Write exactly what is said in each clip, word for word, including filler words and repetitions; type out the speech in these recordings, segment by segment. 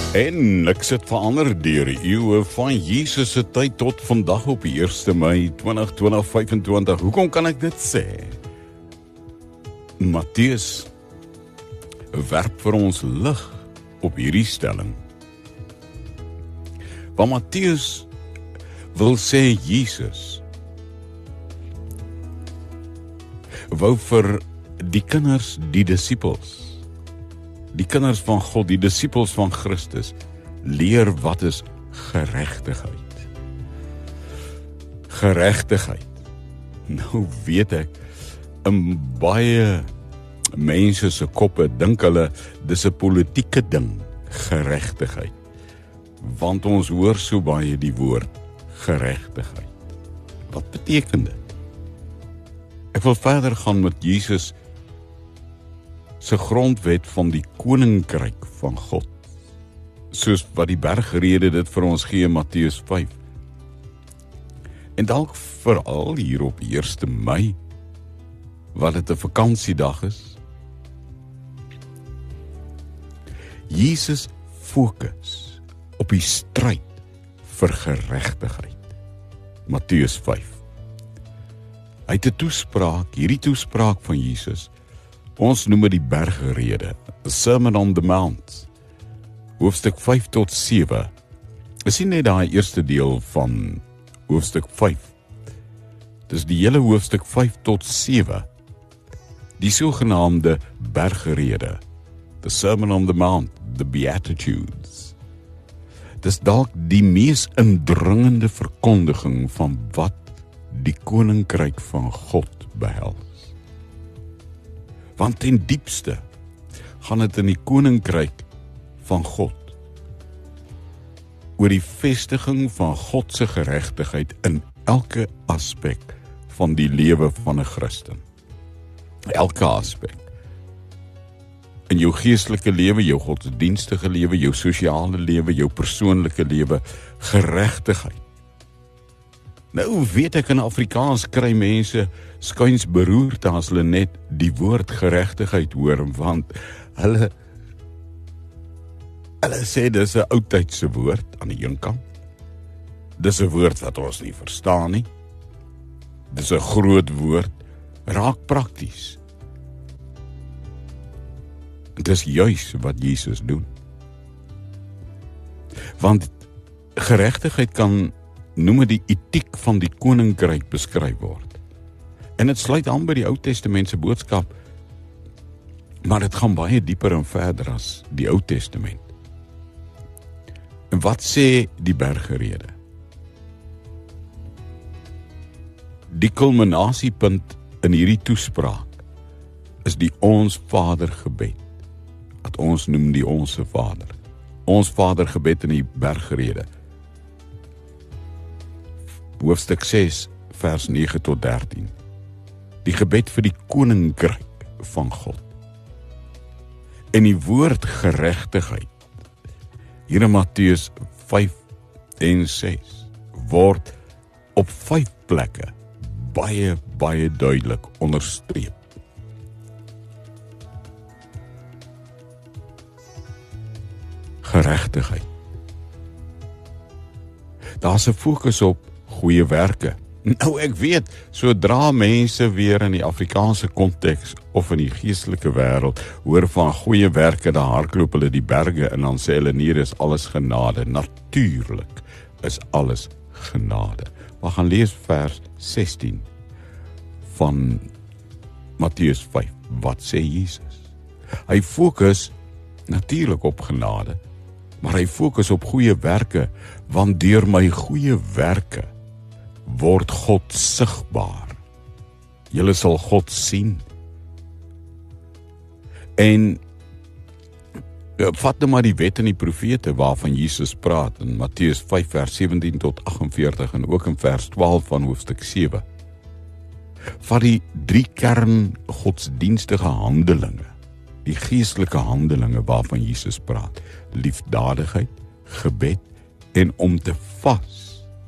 En niks het verander deur die eeue van Jesus se tyd tot vandag op die eerste Mei tweeduisend vyf-en-twintig. Hoekom kan ek dit sê? Matteus werp vir ons lig op hierdie stelling. Want Matteus wil sê Jesus wou vir die kinders, die disippels, die kinders van God, die disippels van Christus, leer wat is geregtigheid. Geregtigheid. Nou weet ek, in baie mense se koppe dink hulle, dis 'n politieke ding, geregtigheid. Want ons hoor so baie die woord geregtigheid. Wat beteken dit? Ek wil verder gaan met Jesus se grondwet van die koninkryk van God. Soos wat die bergrede dit vir ons gee in Matteus vyf. En dalk veral hier op eerste Mei, wat dit 'n vakansiedag is. Jesus fokus op die stryd vir geregtigheid. Matteus vyf. Hy het 'n toespraak, hierdie toespraak van Jesus, ons noem dit die bergrede, the Sermon on the Mount, hoofstuk vyf tot sewe, is nie net daai eerste deel van hoofstuk vyf, dis die hele hoofstuk vyf tot sewe, die sogenaamde bergrede, the Sermon on the Mount, the Beatitudes. Dis dalk die mees indringende verkondiging van wat die koninkryk van God behels. Want ten diepste gaan dit in die koninkryk van God oor die vestiging van God se geregtigheid in elke aspek van die lewe van 'n Christen. Elke aspek. In jou geestelike lewe, jou godsdienstige lewe, jou sosiale lewe, jou persoonlike lewe, geregtigheid. Nou weet ek, in Afrikaans kry mense skuins beroerd as hulle net die woord geregtigheid hoor, want hulle hulle sê dis 'n oudtydse woord aan die een kant. Dis 'n woord wat ons nie verstaan nie. Dis 'n groot woord, raak prakties. Dis juis wat Jesus doen. Want geregtigheid kan noem die etiek van die koninkryk beskryf word. En dit sluit aan by die Ou Testament se boodskap, maar dit gaan baie dieper en verder as die Ou Testament. En wat sê die bergrede? Die kulminasiepunt in hierdie toespraak is die Ons Vader gebed, wat ons noem die Onse Vader. Ons Vader gebed in die bergrede. Hoofstuk ses, vers nege tot dertien. Die gebed vir die koninkryk van God. En die woord geregtigheid, hier in Matteus vyf en ses, word op vyf plekke baie, baie duidelik onderstreep. Geregtigheid. Daar's 'n fokus op goeie werke. Nou ek weet, sodra mense weer in die Afrikaanse konteks of in die geestelike wêreld hoor van goeie werke, dan hardloop hulle die berge en dan sê hulle nee, is alles genade. Natuurlik is alles genade. We gaan lees vers sestien van Matteus vyf. Wat sê Jesus? Hy fokus natuurlik op genade, maar hy fokus op goeie werke, want deur my goeie werke word God sigbaar. Julle sal God sien. En vat nou maar die wet en die profete waarvan Jesus praat in Matteus vyf vers sewentien tot agt en veertig en ook in vers twaalf van hoofstuk sewe. Vat die drie kern godsdienstige handelinge, die geestelike handelinge waarvan Jesus praat, liefdadigheid, gebed en om te vas.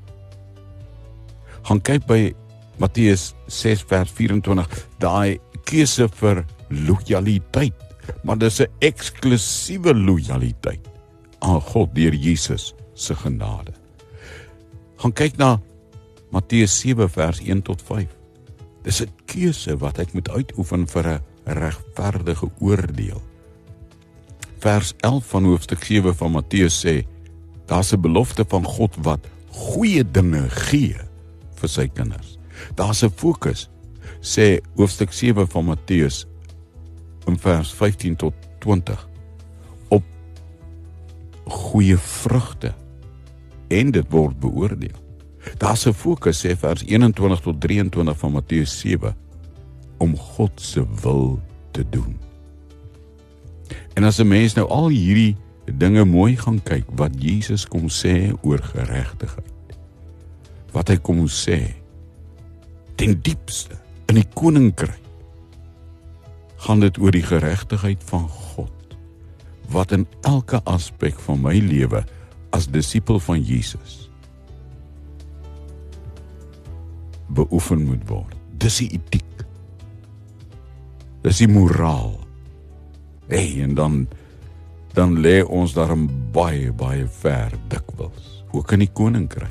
Gaan kyk by Matteus ses vers vyf-en-twintig, daai keuse vir lojaliteit, maar dis 'n eksklusiewe lojaliteit aan God deur Jesus se genade. Gaan kyk na Matteus sewe vers een tot vyf. Dis 'n keuse wat ek moet uitoefen vir 'n regverdige oordeel. Vers elf van hoofstuk sewe van Matteus sê, daar's 'n belofte van God wat goeie dinge gee vir sy kinders. Daar's 'n fokus, sê hoofstuk sewe van Matteus in vers vyftien tot twintig, op goeie vrugte, en dit word beoordeel. Daar's 'n fokus, sê vers eenentwintig tot drieëntwintig van Matteus sewe, om God se wil te doen. En as 'n mens nou al hierdie dinge mooi gaan kyk, wat Jesus kom sê oor geregtigheid, wat hy kom sê, ten diepste, in die koninkryk, gaan dit oor die geregtigheid van God, wat in elke aspek van my lewe, as disipel van Jesus, beoefen moet word. Dis die etiek. Dis die moraal. Hey, en dan, dan lê ons daarom baie, baie ver dikwels, ook in die koninkryk.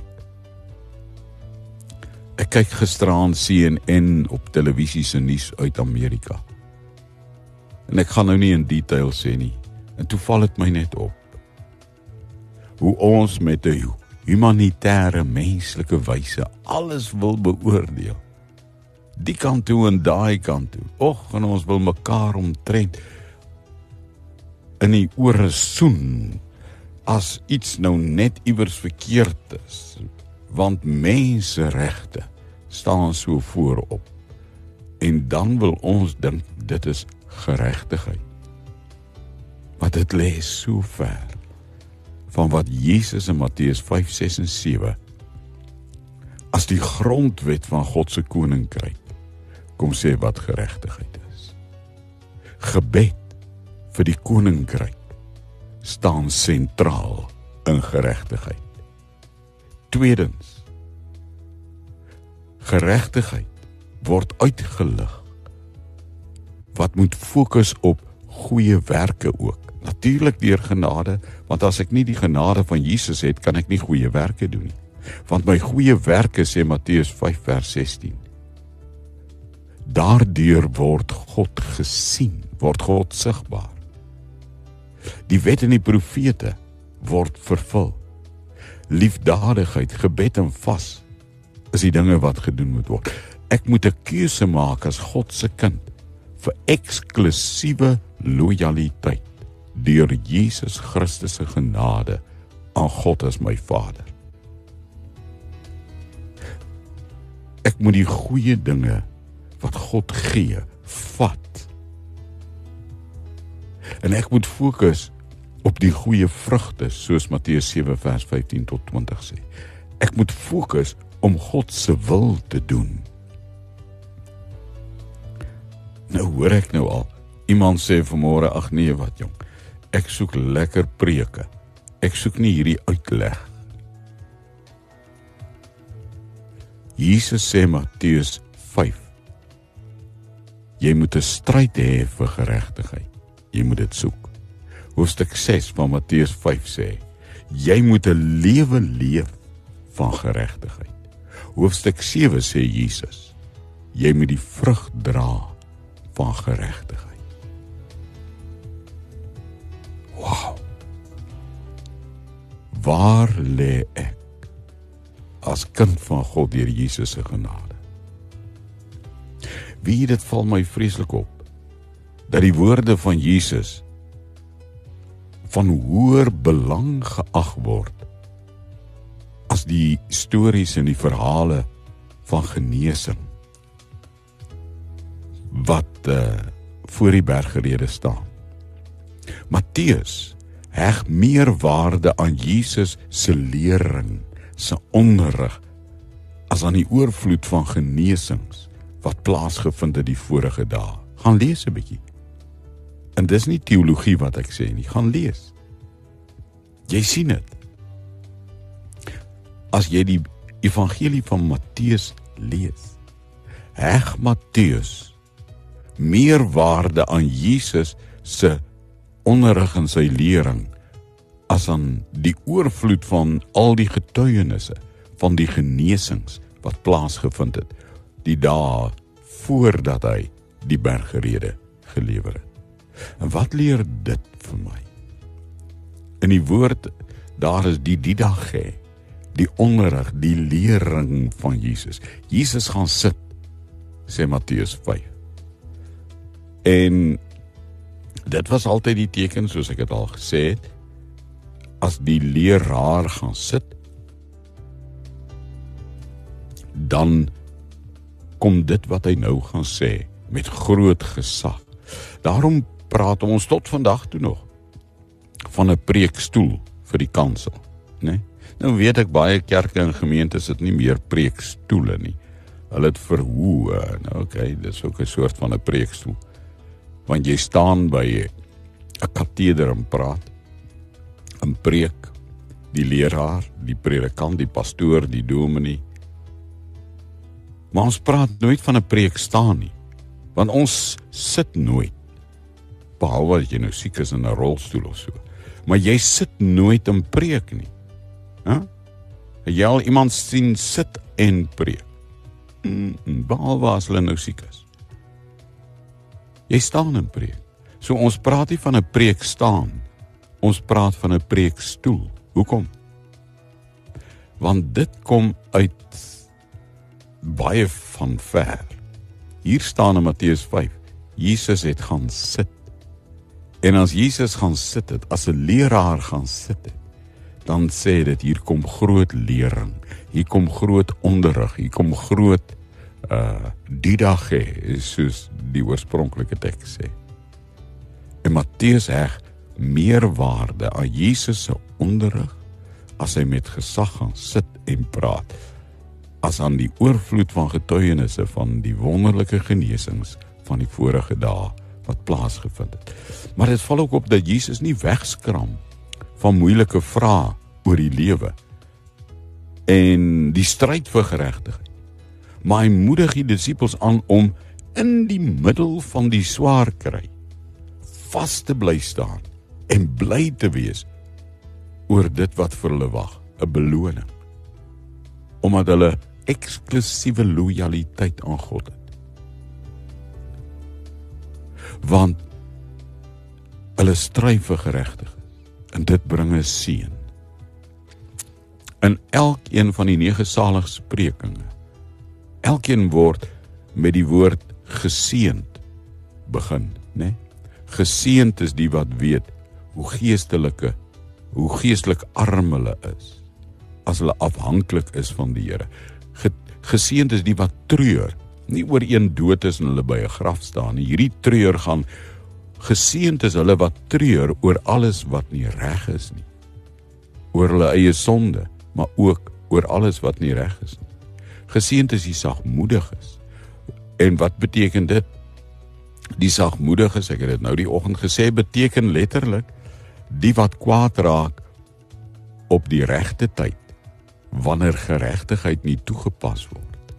Ek kyk gisteraan C N N op televisie se nuus uit Amerika. En ek gaan nou nie in detail sê nie. En toe val dit my net op. Hoe ons met 'n humanitêre, menslike wyse alles wil beoordeel. Die kant toe en daai kant toe. Och, en ons wil mekaar omtrent in die ore soen as iets nou net iewers verkeerd is. Want menseregte staan so voorop. En dan wil ons dink dit is geregtigheid. Maar dit lê so ver van wat Jesus in Matteus vyf, ses en sewe as die grondwet van God se koninkryk kom sê wat geregtigheid is. Gebed vir die koninkryk staan sentraal in geregtigheid. Tweedens, geregtigheid word uitgelig wat moet fokus op goeie werke ook. Natuurlik deur genade, want as ek nie die genade van Jesus het, kan ek nie goeie werke doen nie. Want my goeie werke, sê Matteus vyf vers sestien, daardeur word God gesien, word God sigbaar. Die wet en die profete word vervul. Liefdadigheid, gebed en vas is die dinge wat gedoen moet word. Ek moet 'n keuse maak as God se kind vir eksklusiewe lojaliteit deur Jesus Christus se genade aan God as my Vader. Ek moet die goeie dinge wat God gee, vat. En ek moet fokus op die goeie vrugte, soos Matteus sewe vers vyftien tot twintig sê. Ek moet fokus om God se wil te doen. Nou hoor ek nou al, iemand sê vanmôre, ag nee, wat jong, ek soek lekker preke, ek soek nie hierdie uitleg. Jesus sê Matteus vyf, jy moet 'n stryd hê vir geregtigheid, jy moet dit soek. Hoofstuk ses van Matteus vyf sê, jy moet 'n lewe leef van geregtigheid. Hoofstuk sewe sê Jesus, jy moet die vrug dra van geregtigheid. Wow. Waar lê ek as kind van God deur Jesus se genade? Wie dit val my vreeslik op, dat die woorde van Jesus van hoër belang geag word as die stories en die verhale van genesing wat uh, voor die bergrede staan. Matteus heg meer waarde aan Jesus se lering, se onderrig, as aan die oorvloed van genesings wat plaasgevind het die vorige dae. Gaan lees 'n bietjie. En dis nie teologie wat ek sê nie, gaan lees. Jy sien dit. As jy die evangelie van Matteus lees, heg Matteus meer waarde aan Jesus se onderrig en sy lering as aan die oorvloed van al die getuienisse, van die genesings wat plaasgevind het, die dae voordat hy die bergrede gelewer het. En wat leer dit vir my? In die woord, daar is die didache, die onderrig, die lering van Jesus. Jesus gaan sit, sê Matteus vyf. En dit was altyd die teken, soos ek het al gesê het, as die leraar gaan sit, dan kom dit wat hy nou gaan sê, met groot gesag. Daarom praat ons tot vandag toe nog van 'n preekstoel vir die kansel, né? Nou weet ek baie kerke en gemeentes het nie meer preekstoele nie. Hulle het verhoë, nou oké, okay, dit is ook 'n soort van 'n preekstoel. Want jy staan by 'n kateder en praat, 'n preek, die leraar, die predikant, die pastoor, die dominee. Maar ons praat nooit van 'n preek staan nie, want ons sit nooit, behalwe as jy nou siek is in 'n rolstoel of so, maar jy sit nooit in preek nie. Huh? Jy al iemand sien sit en preek, mm, behalwe as hulle nou siek is. Jy staan in preek. So ons praat nie van 'n preek staan, ons praat van 'n preekstoel. Hoekom? Want dit kom uit baie van ver. Hier staan in Matteus vyf, Jesus het gaan sit. En as Jesus gaan sit het, as 'n leraar gaan sit het, dan sê dit, hier kom groot lering, hier kom groot onderrig, hier kom groot uh, didache, soos die oorspronklike teks sê. En Matteus heg meer waarde aan Jesus se onderrig, as hy met gesag gaan sit en praat, as aan die oorvloed van getuienisse van die wonderlike genesings van die vorige dae wat plaasgevind het. Maar dit val ook op dat Jesus nie wegskram van moeilike vrae oor die lewe en die stryd vir geregtigheid. Maar hy moedig die disippels aan om in die middel van die swaar kry vas te bly staan en bly te wees oor dit wat vir hulle wag, 'n beloning. Omdat hulle eksklusiewe lojaliteit aan God het. Want hulle stry vir geregtigheid en dit bring 'n seën. In elkeen van die nege saligsprekinge, elkeen word met die woord geseënd begin, né? Geseënd is die wat weet hoe geestelike, hoe geestelik arm hulle is, as hulle afhanklik is van die Here. Geseënd is die wat treur, nie oor een dood is en hulle by 'n graf staan nie. Hierdie treur gaan, geseënd is hulle wat treur oor alles wat nie reg is nie. Oor hulle eie sonde, maar ook oor alles wat nie reg is nie. Geseënd is die sagmoediges. En wat beteken dit? Die sagmoediges, ek het dit nou die oggend gesê, beteken letterlik die wat kwaad raak op die regte tyd, wanneer geregtigheid nie toegepas word,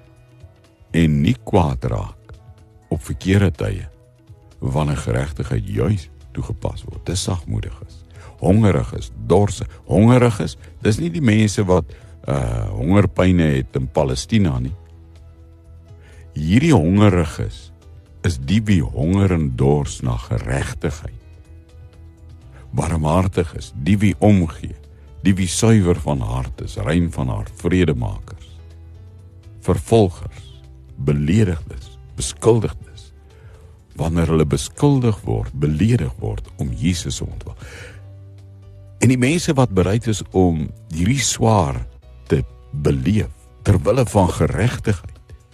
en nie kwaad raak op verkeerde tye, wanneer geregtigheid juis toegepas word. Dis sagmoediges. Hongeriges, dorse, hongeriges, dis nie die mense wat uh, hongerpyne het in Palestina nie. Hierdie hongeriges is die wie honger en dors na geregtigheid. Barmhartig is, die wie omgee, die wie suiwer van hart is, rein van hart, vredemakers, vervolgers, beledigdes, beskuldigdes, wanneer hulle beskuldig word, beledig word om Jesus te ontwil. En die mense wat bereid is om hierdie swaar te beleef, terwille van geregtigheid,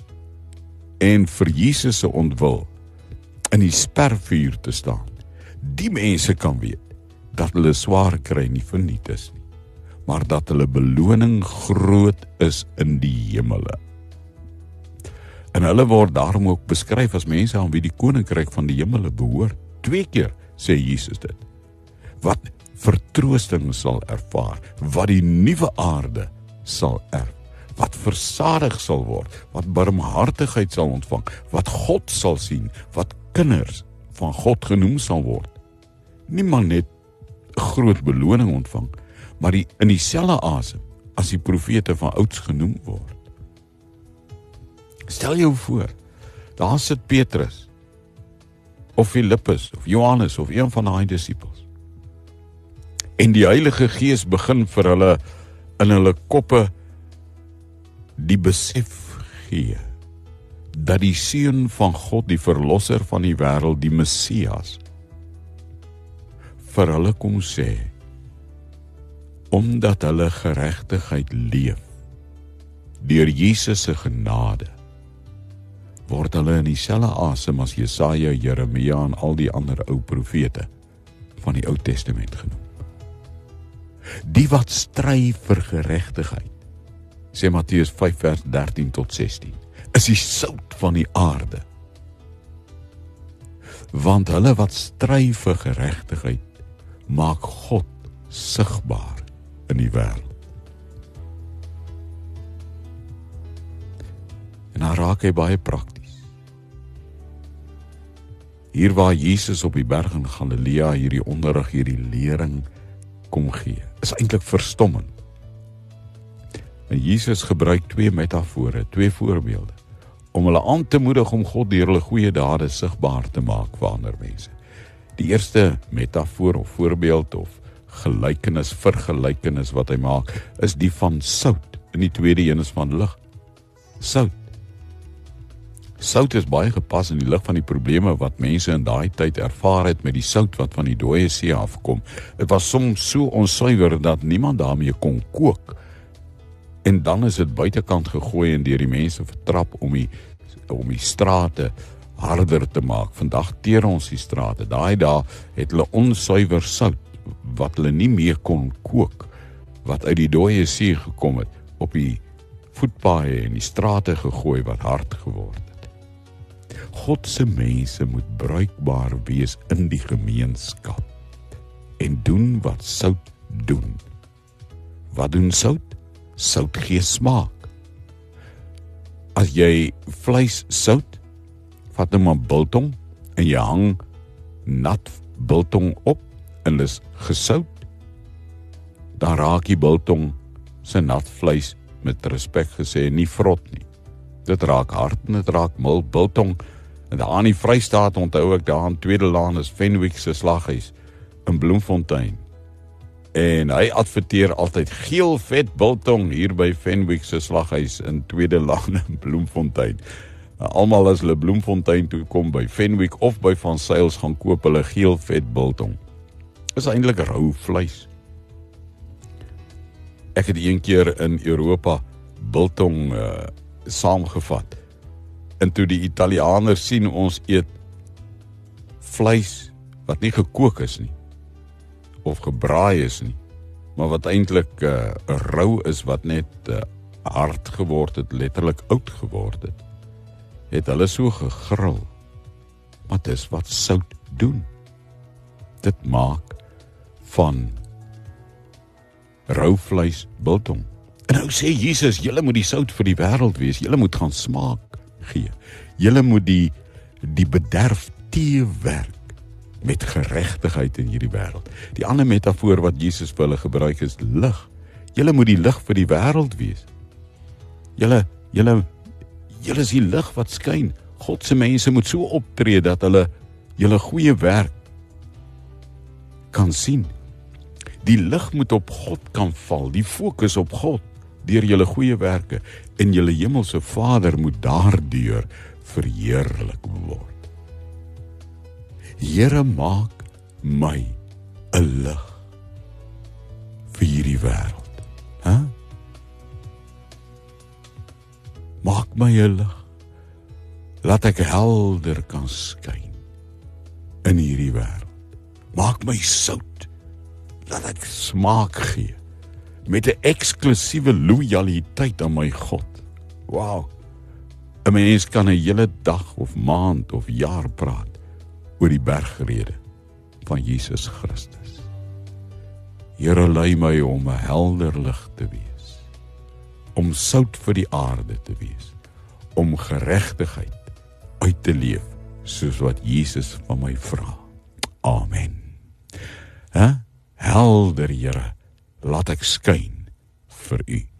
en vir Jesus se ontwil in die spervuur te staan, die mense kan weet dat hulle swaar kry nie verniet is nie, maar dat hulle beloning groot is in die hemele. En hulle word daarom ook beskryf as mense aan wie die koninkryk van die hemele behoort. Twee keer sê Jesus dit. Wat vertroosting sal ervaar, wat die nuwe aarde sal erf, wat versadig sal word, wat barmhartigheid sal ontvang, wat God sal sien, wat kinders van God genoem sal word. Nie maar net groot beloning ontvang, maar die, in dieselfde asem as die profete van ouds genoem word. Stel jou voor, daar sit Petrus, of Filippus, of Johannes, of een van die disippels. En die Heilige Gees begin vir hulle, in hulle koppe, die besef gee, dat die Seun van God, die Verlosser van die wêreld, die Messias, vir hulle kom sê, omdat hulle geregtigheid leef, deur Jesus se genade, word hulle in dieselfde asem as Jesaja, Jeremia en al die ander ou profete van die Ou Testament genoem. Die wat stry vir geregtigheid, sê Matteus vyf vers dertien tot sestien, is die sout van die aarde. Want hulle wat stry vir geregtigheid, maak God sigbaar in die wêreld. En dan raak hy baie prakties. Hier waar Jesus op die berg in Galilea hierdie onderrig, hierdie lering kom gee, is eintlik verstommend. En Jesus gebruik twee metafore, twee voorbeelde, om hulle aan te moedig om God deur hulle goeie dade sigbaar te maak vir ander mense. Die eerste metafoor of voorbeeld of gelykenis, vergelykenis wat hy maak, is die van sout, en die tweede een is van lig. Sout. Sout is baie gepas in die lig van die probleme wat mense in daai tyd ervaar het met die sout wat van die dooie see afkom. Dit was soms so onsuiwer dat niemand daarmee kon kook. En dan is dit buitekant gegooi en deur die mense vertrap om die, om die strate harder te maak. Vandag teer ons die strate. Daai dae het hulle onsuiwer sout wat hulle nie meer kon kook, wat uit die dooie see gekom het, op die voetpaaie en die strate gegooi wat hard geword het. God se mense moet bruikbaar wees in die gemeenskap en doen wat sout doen. Wat doen sout? Sout gee smaak. As jy vleis sout, vat nou maar biltong en jy hang nat biltong op en dis gesout, dan raak die biltong se nat vleis met respek gesê nie vrot nie. Dit raak hard en dit raak mil. Biltong, en daar aan die Vrystaat onthou ek daar in Tweede Laan is Fenwick se slaghuis in Bloemfontein. En hy adverteer altyd geel vet biltong hier by Fenwick se slaghuis in Tweede Laan in Bloemfontein. Almal as hulle Bloemfontein toe kom by Fenwick of by Van Zyls gaan koop hulle geel vet biltong. Is eintlik rou vleis. Ek het een keer in Europa biltong uh, saamgevat. En toe die Italianers sien ons eet vleis wat nie gekook is nie, of gebraai is nie, maar wat eintlik uh, rou is, wat net uh, hard geword het, letterlik oud geword het, het hulle so gegril. Maar dis wat sout doen. Dit maak van rou vleis biltong. En nou sê Jesus, julle moet die sout vir die wêreld wees, julle moet gaan smaak gee. Julle moet die, die bederf teewerk met geregtigheid in hierdie wêreld. Die ander metafoor wat Jesus vir hulle gebruik is lig. Julle moet die lig vir die wêreld wees. Julle, julle, julle is die lig wat skyn. God se mense moet so optree dat hulle julle goeie werk kan sien. Die lig moet op God kan val, die fokus op God, deur julle goeie werke, en julle hemelse Vader moet daardeur verheerlik word. Here, maak my 'n lig vir hierdie wêreld. Hè? Huh? Maak my 'n lig, laat ek helder kan skyn in hierdie wêreld. Maak my sout, laat ek smaak gee, met 'n eksklusiewe loyaliteit aan my God. Wow, 'n mens kan 'n hele dag of maand of jaar praat oor die bergrede van Jesus Christus. Here, lei my om 'n helder lig te wees, om sout vir die aarde te wees, om geregtigheid uit te leef, soos wat Jesus van my vra. Amen. Hè? Helder, Here, laat ek skyn vir U.